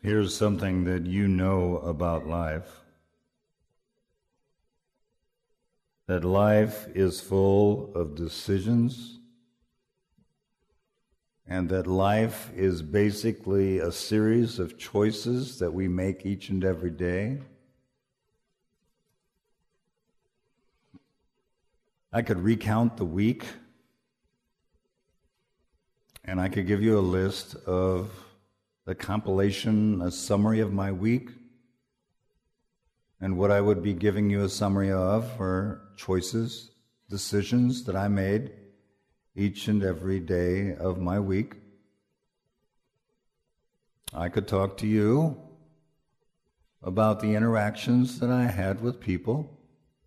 Here's something that you know about life. That life is full of decisions, and that life is basically a series of choices that we make each and every day. I could recount the week, and I could give you a list of the compilation, a summary of my week. And what I would be giving you a summary of are choices, decisions that I made each and every day of my week. I could talk to you about the interactions that I had with people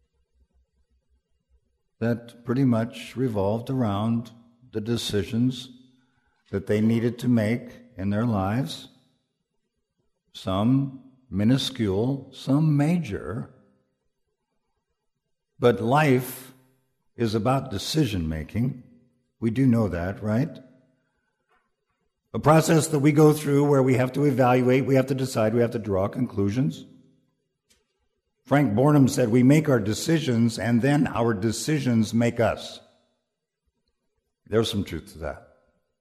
that pretty much revolved around the decisions that they needed to make in their lives, some minuscule, some major. But life is about decision-making. We do know that, right? A process that we go through where we have to evaluate, we have to decide, we have to draw conclusions. Frank Bornham said, we make our decisions and then our decisions make us. There's some truth to that.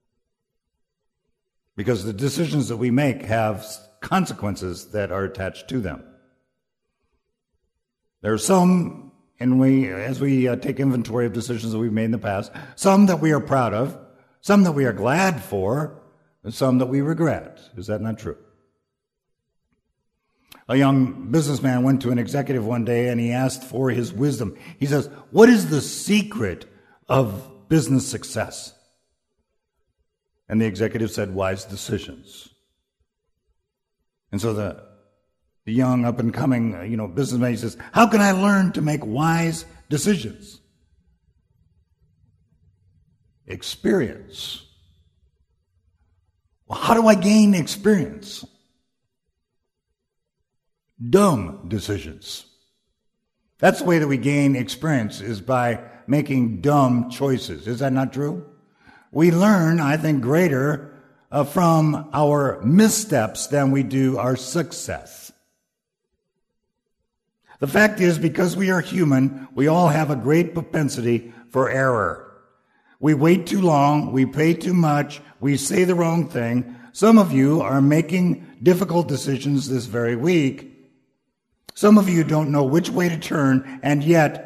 Because the decisions that we make have consequences that are attached to them. There are some, and as we take inventory of decisions that we've made in the past, some that we are proud of, some that we are glad for, and some that we regret. Is that not true? A young businessman went to an executive one day and he asked for his wisdom. He says, what is the secret of business success? And the executive said, wise decisions. And so the young up-and-coming businessman, he says, how can I learn to make wise decisions? Experience. Well, how do I gain experience? Dumb decisions. That's the way that we gain experience, is by making dumb choices. Is that not true? We learn, I think, greater from our missteps than we do our success. The fact is, because we are human, we all have a great propensity for error. We wait too long, we pay too much, we say the wrong thing. Some of you are making difficult decisions this very week. Some of you don't know which way to turn, and yet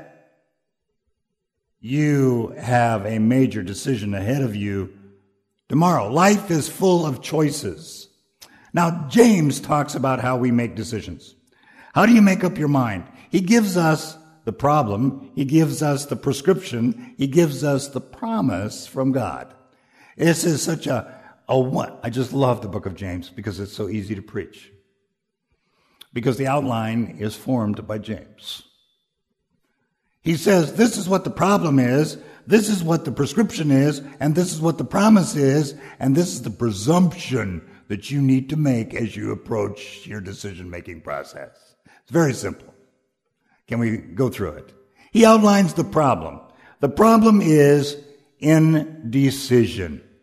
you have a major decision ahead of you tomorrow. Life is full of choices. Now, James talks about how we make decisions. How do you make up your mind? He gives us the problem. He gives us the prescription. He gives us the promise from God. This is such I just love the book of James because it's so easy to preach. Because the outline is formed by James. He says, this is what the problem is, this is what the prescription is, and this is what the promise is, and this is the presumption that you need to make as you approach your decision-making process. It's very simple. Can we go through it? He outlines the problem. The problem is indecision.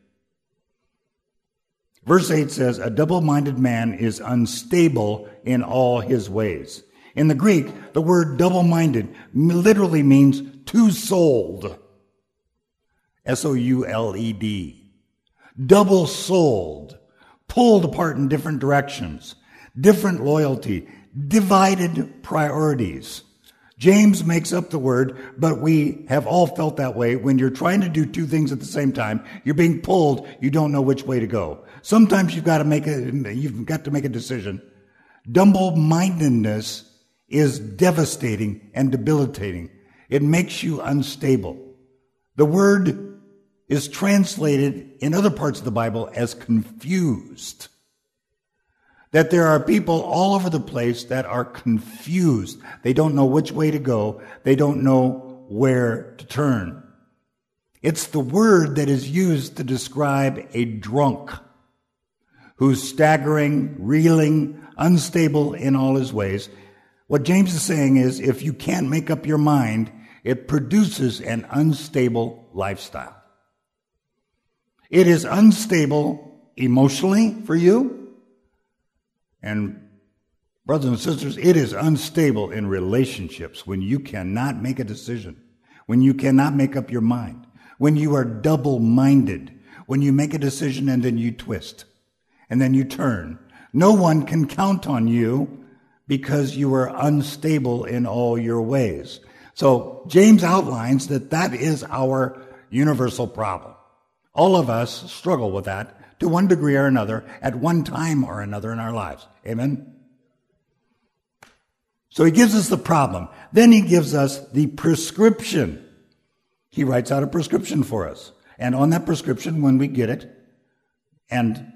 Verse 8 says, a double-minded man is unstable in all his ways. In the Greek, the word double-minded literally means two-souled. S-O-U-L-E-D. Double-souled. Pulled apart in different directions. Different loyalty. Divided priorities. James makes up the word, but we have all felt that way. When you're trying to do two things at the same time, you're being pulled, you don't know which way to go. Sometimes you've got to make a decision. Double-mindedness is devastating and debilitating. It makes you unstable. The word is translated in other parts of the Bible as confused. That there are people all over the place that are confused. They don't know which way to go. They don't know where to turn. It's the word that is used to describe a drunk who's staggering, reeling, unstable in all his ways. What James is saying is, if you can't make up your mind, it produces an unstable lifestyle. It is unstable emotionally for you. And brothers and sisters, it is unstable in relationships when you cannot make a decision, when you cannot make up your mind, when you are double-minded, when you make a decision and then you twist, and then you turn. No one can count on you because you are unstable in all your ways. So James outlines that is our universal problem. All of us struggle with that to one degree or another at one time or another in our lives. Amen? So he gives us the problem. Then he gives us the prescription. He writes out a prescription for us. And on that prescription, when we get it, and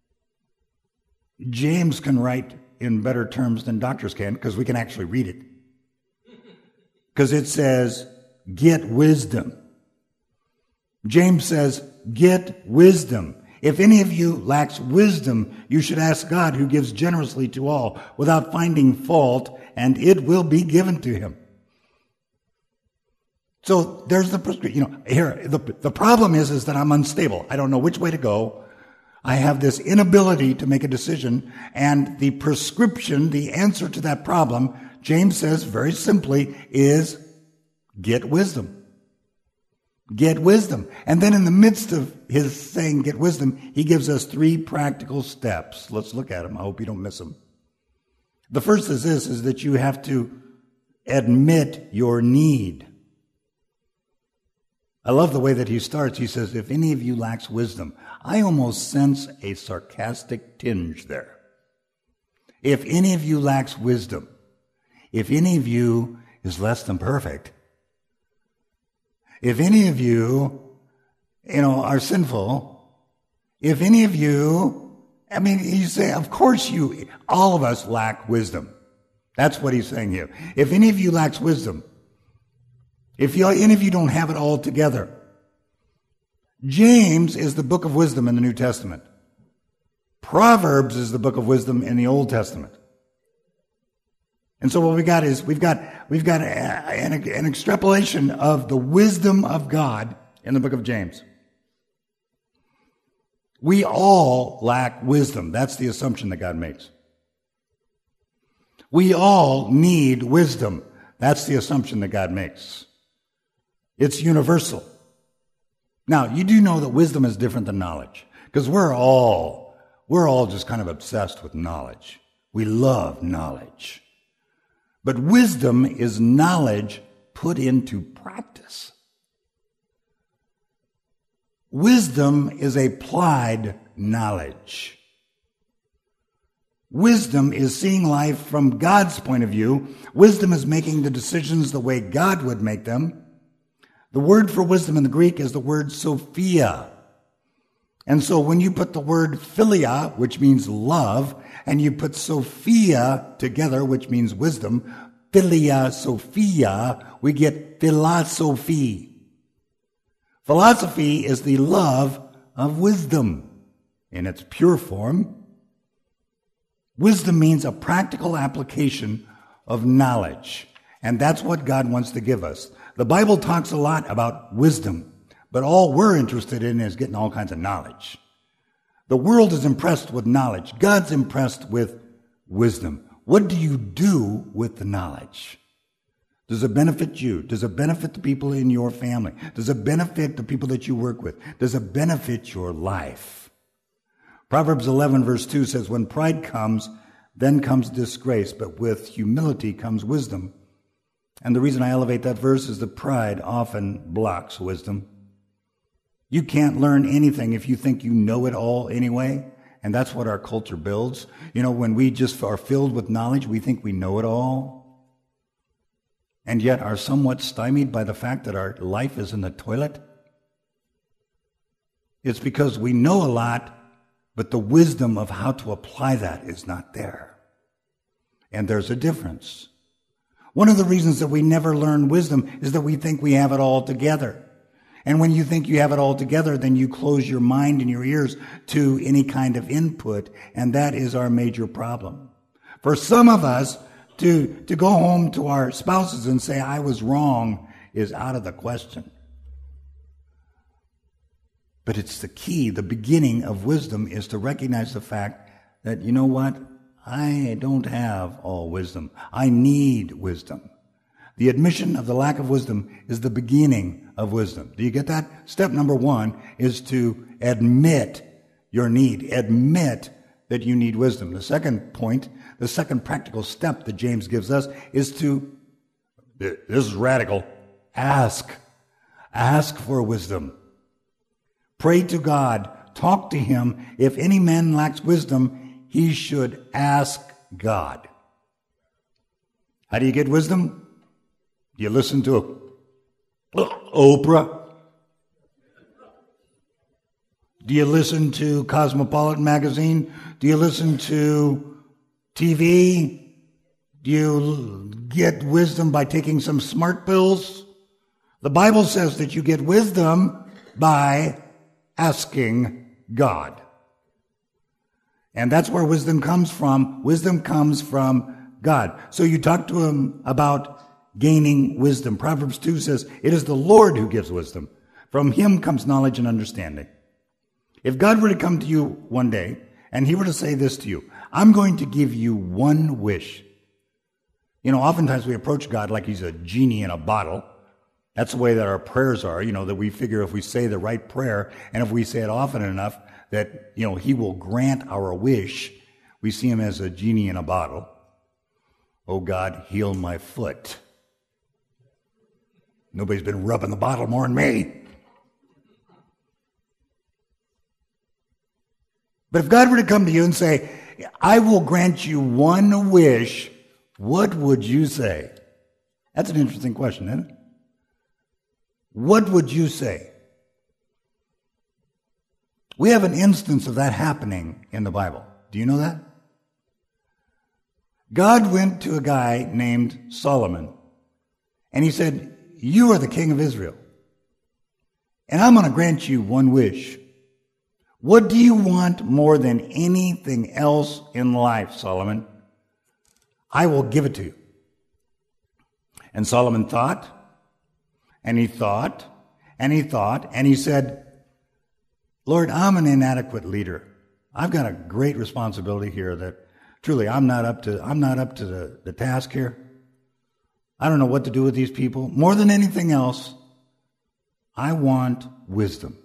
James can write in better terms than doctors can because we can actually read it. Because it says, get wisdom. James says, get wisdom. If any of you lacks wisdom, you should ask God, who gives generously to all without finding fault, and it will be given to him. So there's the prescription. Here, the problem is that I'm unstable. I don't know which way to go. I have this inability to make a decision, and the prescription, the answer to that problem, James says very simply, is get wisdom. Get wisdom. And then in the midst of his saying get wisdom, he gives us 3 practical steps. Let's look at them. I hope you don't miss them. The first is this, is that you have to admit your need. I love the way that he starts. He says, if any of you lacks wisdom, I almost sense a sarcastic tinge there. If any of you lacks wisdom, if any of you is less than perfect, if any of you, are sinful, if any of you, you say, of course all of us lack wisdom. That's what he's saying here. If any of you lacks wisdom, if any of you don't have it all together. James is the book of wisdom in the New Testament. Proverbs is the book of wisdom in the Old Testament. And so what we got is we've got an extrapolation of the wisdom of God in the book of James. We all lack wisdom. That's the assumption that God makes. We all need wisdom. That's the assumption that God makes. It's universal. Now, you do know that wisdom is different than knowledge, because we're all just kind of obsessed with knowledge. We love knowledge. But wisdom is knowledge put into practice. Wisdom is applied knowledge. Wisdom is seeing life from God's point of view. Wisdom is making the decisions the way God would make them. The word for wisdom in the Greek is the word Sophia. And so when you put the word philia, which means love, and you put Sophia together, which means wisdom, philia, Sophia, we get philosophy. Philosophy is the love of wisdom in its pure form. Wisdom means a practical application of knowledge. And that's what God wants to give us. The Bible talks a lot about wisdom, but all we're interested in is getting all kinds of knowledge. The world is impressed with knowledge. God's impressed with wisdom. What do you do with the knowledge? Does it benefit you? Does it benefit the people in your family? Does it benefit the people that you work with? Does it benefit your life? Proverbs 11 verse 2 says, when pride comes, then comes disgrace, but with humility comes wisdom. And the reason I elevate that verse is that pride often blocks wisdom. You can't learn anything if you think you know it all anyway. And that's what our culture builds. When we just are filled with knowledge, we think we know it all. And yet are somewhat stymied by the fact that our life is in the toilet. It's because we know a lot, but the wisdom of how to apply that is not there. And there's a difference. One of the reasons that we never learn wisdom is that we think we have it all together. And when you think you have it all together, then you close your mind and your ears to any kind of input, and that is our major problem. For some of us, to go home to our spouses and say, I was wrong, is out of the question. But it's the key, the beginning of wisdom is to recognize the fact that, you know what, I don't have all wisdom. I need wisdom. The admission of the lack of wisdom is the beginning of wisdom. Do you get that? Step number 1 is to admit your need. Admit that you need wisdom. The second point, the second practical step that James gives us is to, this is radical, ask. Ask for wisdom. Pray to God. Talk to Him. If any man lacks wisdom, he should ask God. How do you get wisdom? Do you listen to Oprah? Do you listen to Cosmopolitan magazine? Do you listen to TV? Do you get wisdom by taking some smart pills? The Bible says that you get wisdom by asking God. And that's where wisdom comes from. Wisdom comes from God. So you talk to Him about gaining wisdom. Proverbs 2 says, it is the Lord who gives wisdom. From Him comes knowledge and understanding. If God were to come to you one day and He were to say this to you, I'm going to give you one wish. You know, oftentimes we approach God like He's a genie in a bottle. That's the way that our prayers are, that we figure if we say the right prayer and if we say it often enough that, He will grant our wish. We see Him as a genie in a bottle. Oh God, heal my foot. Nobody's been rubbing the bottle more than me. But if God were to come to you and say, I will grant you one wish, what would you say? That's an interesting question, isn't it? What would you say? We have an instance of that happening in the Bible. Do you know that? God went to a guy named Solomon, and He said, you are the king of Israel, and I'm going to grant you one wish. What do you want more than anything else in life, Solomon? I will give it to you. And Solomon thought, and he thought, and he thought, and he said, Lord, I'm an inadequate leader. I've got a great responsibility here that truly I'm not up to the task here. I don't know what to do with these people. More than anything else, I want wisdom.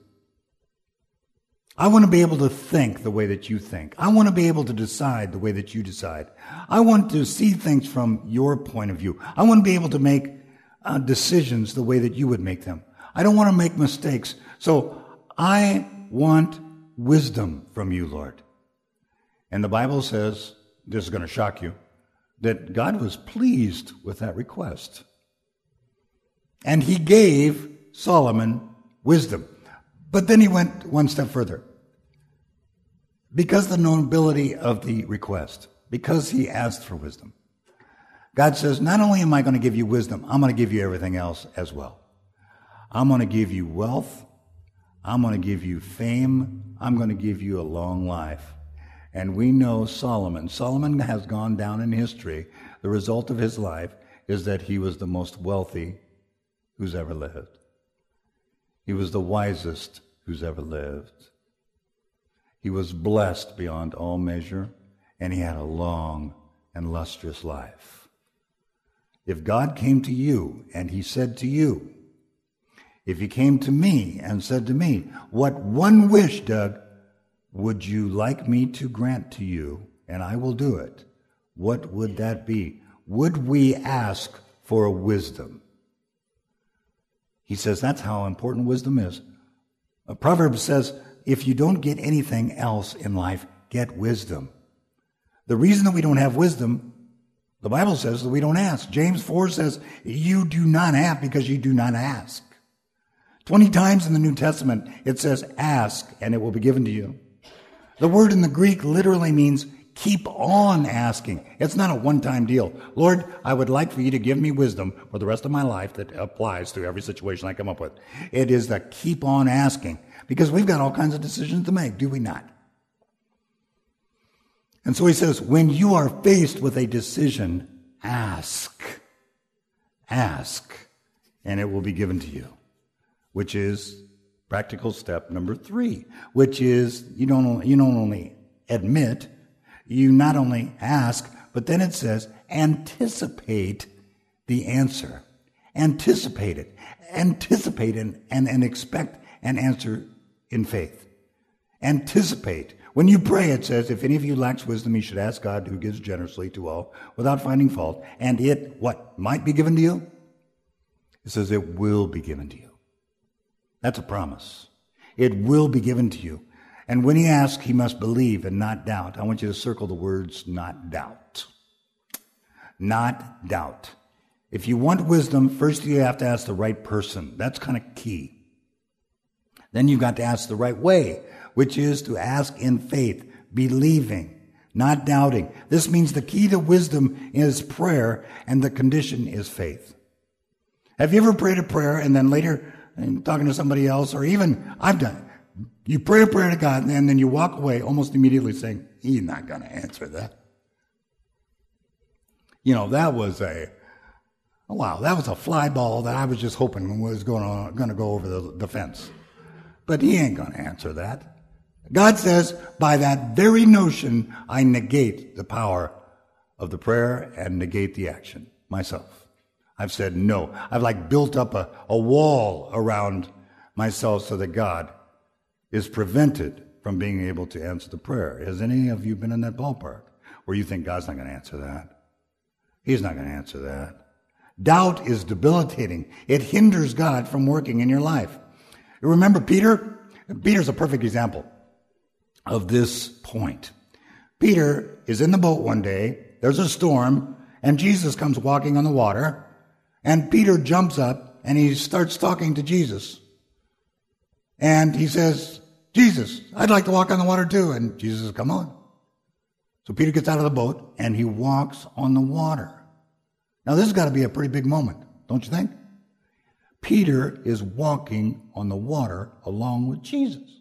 I want to be able to think the way that you think. I want to be able to decide the way that you decide. I want to see things from your point of view. I want to be able to make decisions the way that you would make them. I don't want to make mistakes. So I want wisdom from you, Lord. And the Bible says, this is going to shock you, that God was pleased with that request. And He gave Solomon wisdom. But then He went one step further. Because the nobility of the request, because he asked for wisdom, God says, not only am I going to give you wisdom, I'm going to give you everything else as well. I'm going to give you wealth. I'm going to give you fame. I'm going to give you a long life. And we know Solomon. Solomon has gone down in history. The result of his life is that he was the most wealthy who's ever lived. He was the wisest who's ever lived. He was blessed beyond all measure, and he had a long and lustrous life. If God came to you and He said to you, if He came to me and said to me, what one wish, Doug, would you like me to grant to you, and I will do it, what would that be? Would we ask for wisdom? He says that's how important wisdom is. Proverbs says, if you don't get anything else in life, get wisdom. The reason that we don't have wisdom, the Bible says that we don't ask. James 4 says, you do not have because you do not ask. 20 times in the New Testament, it says, ask and it will be given to you. The word in the Greek literally means keep on asking. It's not a one-time deal. Lord, I would like for you to give me wisdom for the rest of my life that applies to every situation I come up with. It is the keep on asking, because we've got all kinds of decisions to make, do we not? And so he says, when you are faced with a decision, ask. Ask, and it will be given to you, which is practical step number 3, which is you don't only admit, You not only ask, but then it says, anticipate the answer. Anticipate it. Anticipate and expect an answer in faith. Anticipate. When you pray, it says, if any of you lacks wisdom, you should ask God, who gives generously to all without finding fault. And it, what, might be given to you? It says it will be given to you. That's a promise. It will be given to you. And when he asks, he must believe and not doubt. I want you to circle the words, not doubt. Not doubt. If you want wisdom, first you have to ask the right person. That's kind of key. Then you've got to ask the right way, which is to ask in faith, believing, not doubting. This means the key to wisdom is prayer, and the condition is faith. Have you ever prayed a prayer and then later, talking to somebody else, or even, I've done it. You pray a prayer to God, and then you walk away almost immediately saying, he's not going to answer that. That was a fly ball that I was just hoping was going to go over the fence. But he ain't going to answer that. God says, by that very notion, I negate the power of the prayer and negate the action myself. I've said no. I've built up a wall around myself so that God is prevented from being able to answer the prayer. Has any of you been in that ballpark where you think God's not going to answer that? He's not going to answer that. Doubt is debilitating. It hinders God from working in your life. You remember Peter? Peter's a perfect example of this point. Peter is in the boat one day. There's a storm, and Jesus comes walking on the water, and Peter jumps up, and he starts talking to Jesus. And he says, Jesus, I'd like to walk on the water too. And Jesus says, come on. So Peter gets out of the boat, and he walks on the water. Now, this has got to be a pretty big moment, don't you think? Peter is walking on the water along with Jesus.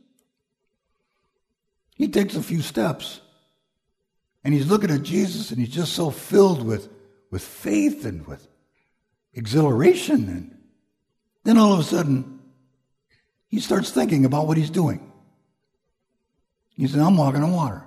He takes a few steps, and he's looking at Jesus, and he's just so filled with faith and with exhilaration. And then all of a sudden, he starts thinking about what he's doing. He said, I'm walking on water.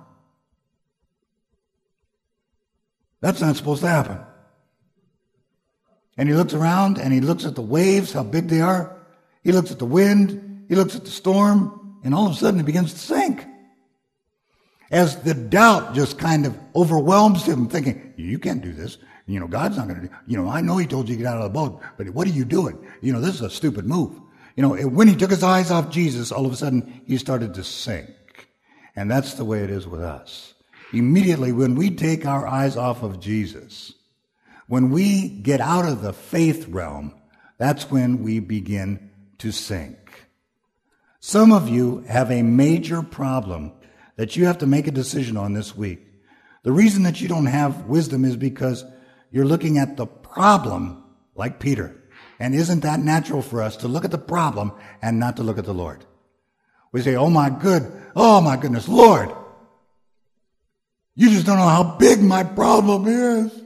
That's not supposed to happen. And he looks around, and he looks at the waves, how big they are. He looks at the wind. He looks at the storm. And all of a sudden, it begins to sink. As the doubt just kind of overwhelms him, thinking, you can't do this. God's not going to do. I know he told you to get out of the boat, but what are you doing? This is a stupid move. When he took his eyes off Jesus, all of a sudden, he started to sink. And that's the way it is with us. Immediately, when we take our eyes off of Jesus, when we get out of the faith realm, that's when we begin to sink. Some of you have a major problem that you have to make a decision on this week. The reason that you don't have wisdom is because you're looking at the problem like Peter. And isn't that natural for us to look at the problem and not to look at the Lord? We say, oh my goodness, Lord, you just don't know how big my problem is.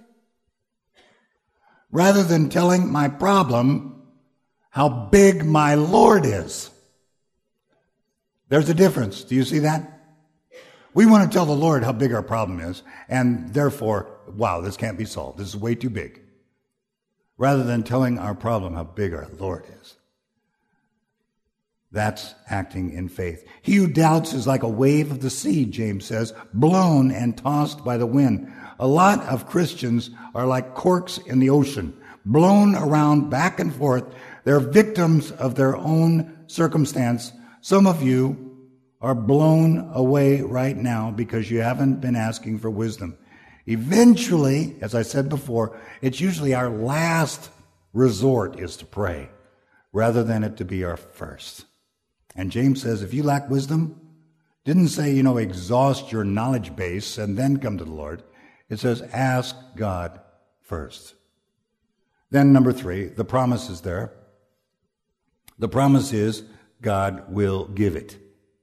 Rather than telling my problem how big my Lord is. There's a difference. Do you see that? We want to tell the Lord how big our problem is, and therefore, wow, this can't be solved. This is way too big. Rather than telling our problem how big our Lord is. That's acting in faith. He who doubts is like a wave of the sea, James says, blown and tossed by the wind. A lot of Christians are like corks in the ocean, blown around back and forth. They're victims of their own circumstance. Some of you are blown away right now because you haven't been asking for wisdom. Eventually, as I said before, it's usually our last resort is to pray rather than it to be our first. And James says, if you lack wisdom, didn't say, exhaust your knowledge base and then come to the Lord. It says, ask God first. Then number 3, the promise is there. The promise is God will give it.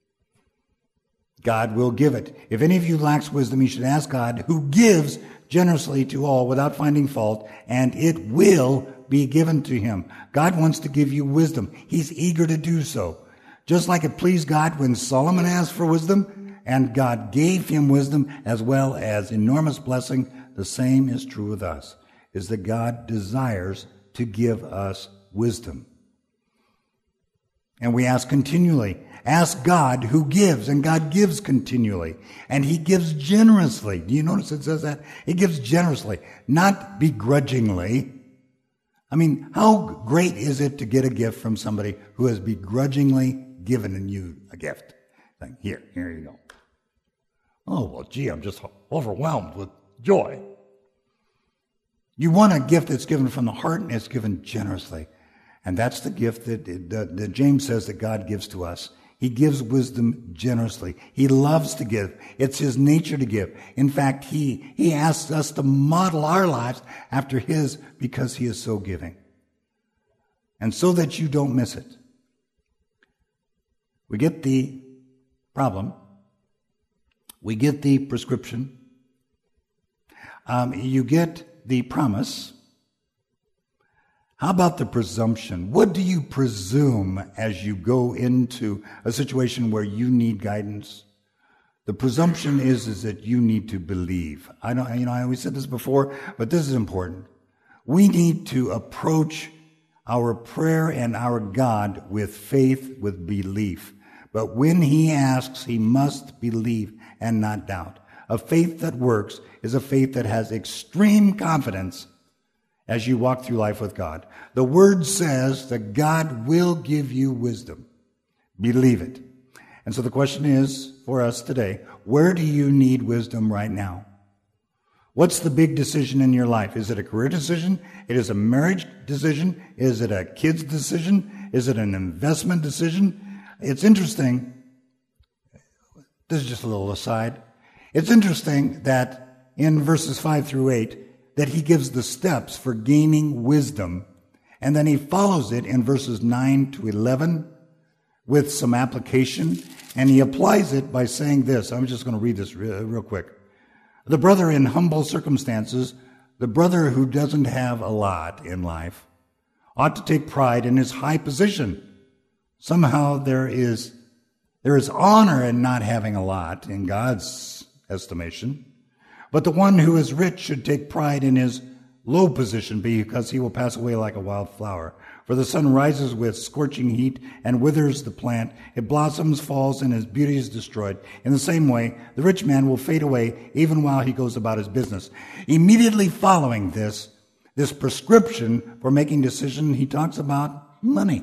God will give it. If any of you lacks wisdom, you should ask God, who gives generously to all without finding fault, and it will be given to him. God wants to give you wisdom. He's eager to do so. Just like it pleased God when Solomon asked for wisdom, and God gave him wisdom as well as enormous blessing, the same is true with us, is that God desires to give us wisdom. And we ask continually. Ask God who gives, and God gives continually. And he gives generously. Do you notice it says that? He gives generously, not begrudgingly. I mean, how great is it to get a gift from somebody who has begrudgingly given you a gift? Like, here you go. Oh, well, gee, I'm just overwhelmed with joy. You want a gift that's given from the heart and it's given generously. And that's the gift that James says that God gives to us. He gives wisdom generously. He loves to give. It's his nature to give. In fact, he asks us to model our lives after his because he is so giving. And so that you don't miss it. We get the problem. We get the prescription. You get the promise. How about the presumption? What do you presume as you go into a situation where you need guidance? The presumption is that you need to believe. I always said this before, but this is important. We need to approach our prayer and our God with faith, with belief. But when he asks, he must believe and not doubt. A faith that works is a faith that has extreme confidence as you walk through life with God. The Word says that God will give you wisdom. Believe it. And so the question is for us today, where do you need wisdom right now? What's the big decision in your life? Is it a career decision? Is it a marriage decision? Is it a kid's decision? Is it an investment decision? It's interesting. This is just a little aside. It's interesting that in verses 5 through 8, that he gives the steps for gaining wisdom. And then he follows it in verses 9 to 11 with some application. And he applies it by saying this. I'm just going to read this real quick. The brother in humble circumstances, the brother who doesn't have a lot in life, ought to take pride in his high position. Somehow there is honor in not having a lot in God's estimation. But the one who is rich should take pride in his low position, because he will pass away like a wild flower. For the sun rises with scorching heat and withers the plant. It blossoms, falls, and his beauty is destroyed. In the same way, the rich man will fade away even while he goes about his business. Immediately following this prescription for making decisions, he talks about money.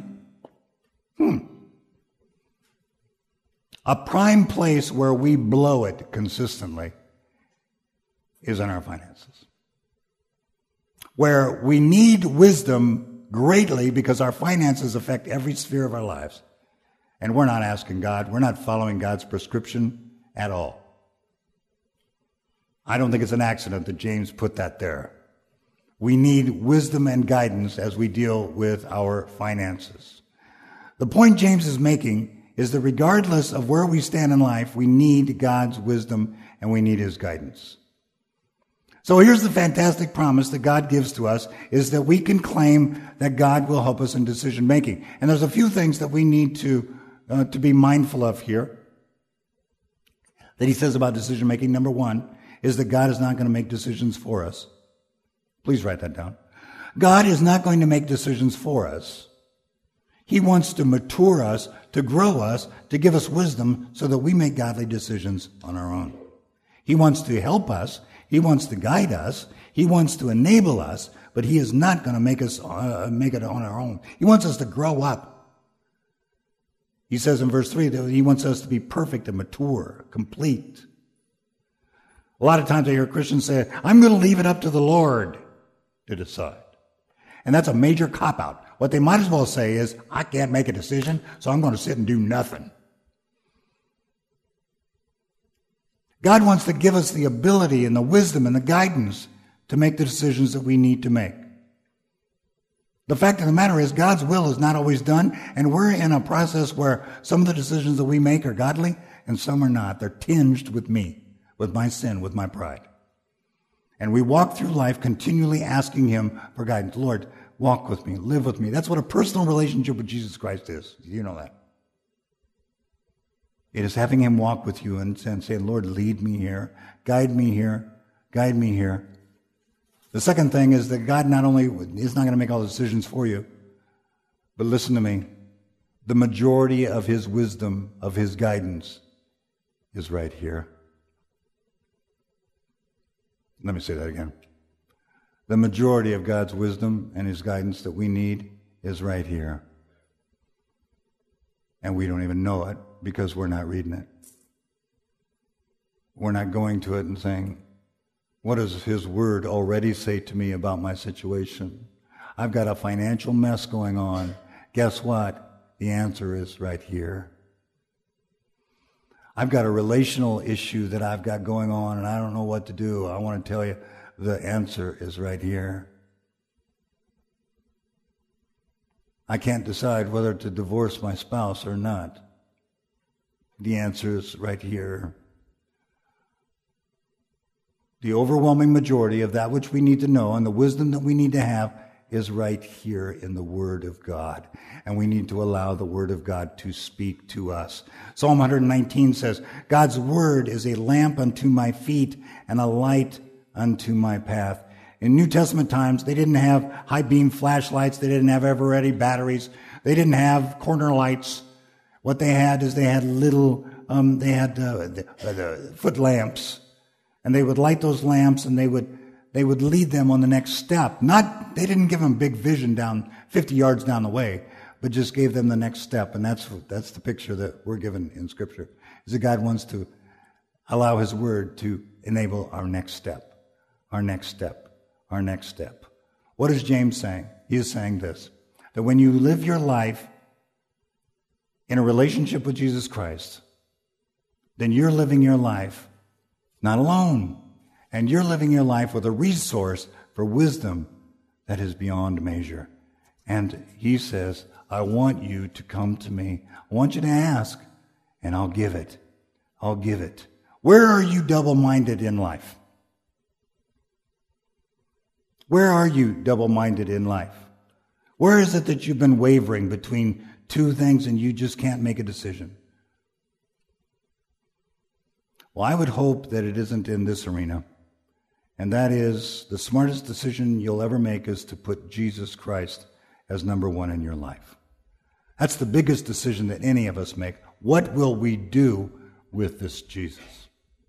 A prime place where we blow it consistently is in our finances, where we need wisdom greatly because our finances affect every sphere of our lives. And we're not asking God, we're not following God's prescription at all. I don't think it's an accident that James put that there. We need wisdom and guidance as we deal with our finances. The point James is making is that regardless of where we stand in life, we need God's wisdom and we need his guidance. So here's the fantastic promise that God gives to us, is that we can claim that God will help us in decision making. And there's a few things that we need to be mindful of here that he says about decision making. Number one is that God is not going to make decisions for us. Please write that down. God is not going to make decisions for us. He wants to mature us, to grow us, to give us wisdom so that we make godly decisions on our own. He wants to help us. He wants to guide us. He wants to enable us, but he is not going to make us make it on our own. He wants us to grow up. He says in verse 3 that he wants us to be perfect and mature, complete. A lot of times I hear Christians say, I'm going to leave it up to the Lord to decide. And that's a major cop-out. What they might as well say is, I can't make a decision, so I'm going to sit and do nothing. God wants to give us the ability and the wisdom and the guidance to make the decisions that we need to make. The fact of the matter is, God's will is not always done, and we're in a process where some of the decisions that we make are godly and some are not. They're tinged with me, with my sin, with my pride. And we walk through life continually asking him for guidance. Lord, walk with me, live with me. That's what a personal relationship with Jesus Christ is. You know that. It is having him walk with you and saying, Lord, lead me here, guide me here, guide me here. The second thing is that God not only is not going to make all the decisions for you, but listen to me, the majority of his wisdom, of his guidance, is right here. Let me say that again. The majority of God's wisdom and his guidance that we need is right here. And we don't even know it because we're not reading it. We're not going to it and saying, what does his word already say to me about my situation? I've got a financial mess going on. Guess what? The answer is right here. I've got a relational issue that I've got going on and I don't know what to do. I want to tell you, the answer is right here. I can't decide whether to divorce my spouse or not. The answer is right here. The overwhelming majority of that which we need to know and the wisdom that we need to have is right here in the Word of God. And we need to allow the Word of God to speak to us. Psalm 119 says, God's Word is a lamp unto my feet and a light unto my path. In New Testament times, they didn't have high beam flashlights. They didn't have ever-ready batteries. They didn't have corner lights. What they had is they had little, the foot lamps. And they would light those lamps and they would lead them on the next step. They didn't give them big vision down 50 yards down the way, but just gave them the next step. And that's the picture that we're given in Scripture, is that God wants to allow his word to enable our next step, our next step, our next step. What is James saying? He is saying this, that when you live your life in a relationship with Jesus Christ, then you're living your life not alone. And you're living your life with a resource for wisdom that is beyond measure. And he says, I want you to come to me. I want you to ask, and I'll give it. I'll give it. Where are you double-minded in life? Where are you double-minded in life? Where is it that you've been wavering between two things and you just can't make a decision? Well, I would hope that it isn't in this arena. And that is, the smartest decision you'll ever make is to put Jesus Christ as number one in your life. That's the biggest decision that any of us make. What will we do with this Jesus?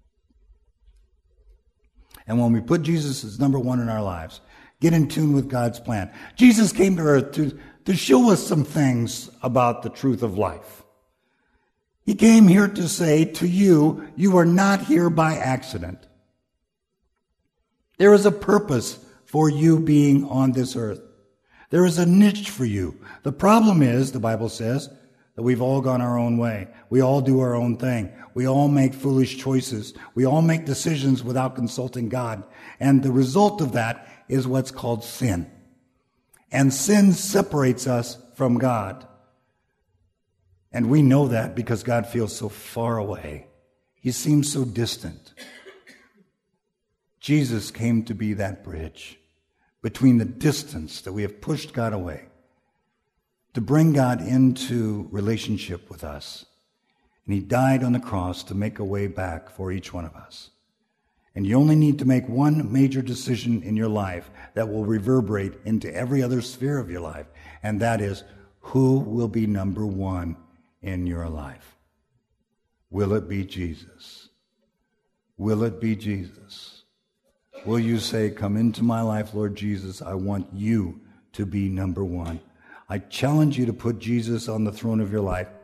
And when we put Jesus as number one in our lives, get in tune with God's plan. Jesus came to earth to show us some things about the truth of life. He came here to say to you, you are not here by accident. There is a purpose for you being on this earth. There is a niche for you. The problem is, the Bible says, that we've all gone our own way. We all do our own thing. We all make foolish choices. We all make decisions without consulting God. And the result of that is what's called sin. And sin separates us from God. And we know that because God feels so far away. He seems so distant. Jesus came to be that bridge between the distance that we have pushed God away, to bring God into relationship with us. And he died on the cross to make a way back for each one of us. And you only need to make one major decision in your life that will reverberate into every other sphere of your life. And that is, who will be number one in your life? Will it be Jesus? Will it be Jesus? Will you say, come into my life, Lord Jesus, I want you to be number one. I challenge you to put Jesus on the throne of your life